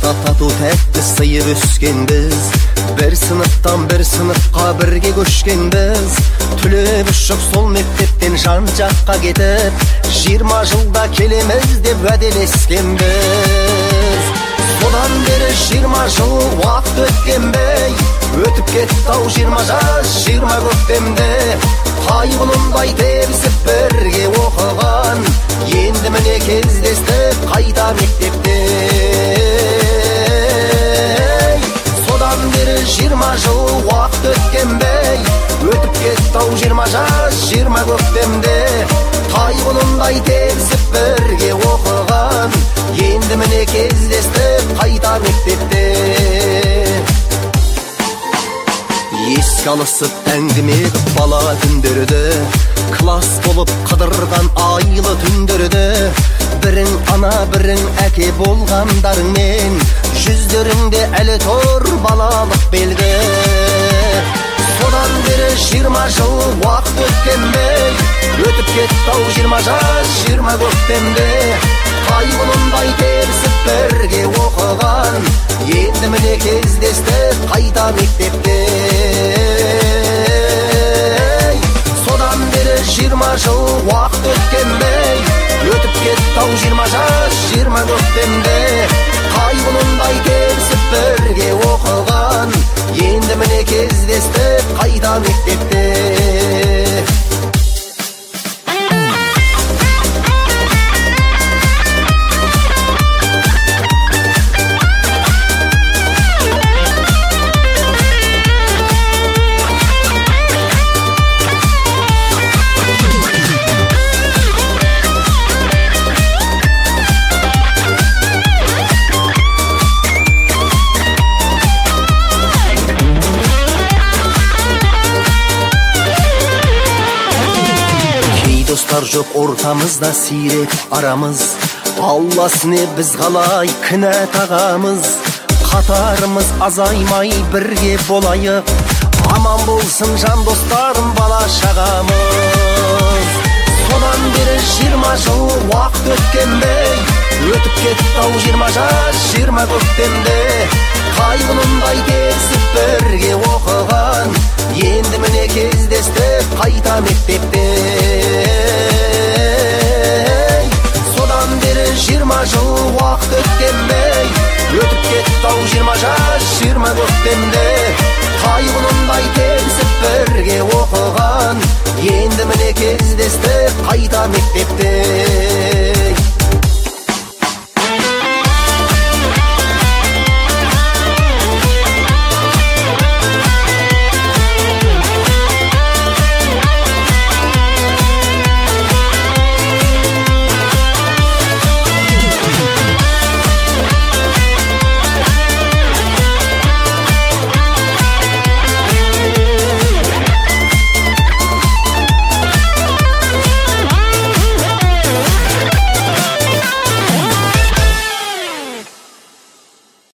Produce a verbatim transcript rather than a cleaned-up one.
Бақытқа тату тәтті сыйып өскенбіз, бір сыныптан бір сыныпқа бірге көшкенбіз. Түлеп ұшып сол мектептен жан жаққа кетіп, жиырма жылда келеміз деп уәделескенбіз. Содан бері жиырма жыл уақыт өткенбей, өтіп кетті-ау жиырма жас жиырма көктемде. Қайғылындай тебісіп бірге оқыған, енді міне кездестік қайта мектепте. Содан бері жиырма жыл уақыт өткенбей, өтіп кетті-ау жиырма жас жиырма көктемде. Қайғылындай тебісіп бірге оқыған, енді міне кездестік қайта мектепте. Еске алысып әңгіме қып бала күндерді, класс болып қыдырған айлы түндерді. Бірің ана бірің әке болғандарыңмен, жүздеріңде әлі тұр балалық белгі. Содан бері жиырма жыл уақыт өткенбей, өтіп кетті-ау жиырма жас жиырма көктемде. Қайғылындай тебісіп бірге оқыған, енді міне кездестік қайта мектепте. Содан бері жиырма жыл уақыт өткенбей, өтіп кетті-ау жиырма жас жиырма көктемде. Қайғылындай тебісіп бірге оқыған, енді міне кездестік қайта мектепте. Достар жоқ ортамызда сирек арамыз, Алласыне біз қалай кінә тағамыз. Қатарымыз азаймай бірге болайық, аман болсын жан достарым бала шағамыз. Содан бері жиырма жыл уақыт өткенбей, өтіп кетті-ау жиырма жас жиырма көктемде. Қайғылындай тебісіп бірге оқыған, енді міне кездестік қайта мектепте. Содан бері жиырма жыл уақыт өткенбей, өтіп кетті-ау жиырма жас жиырма көктемде. Қайғылындай тебісіп бірге оқыған, енді міне кездестік қайта мектепте.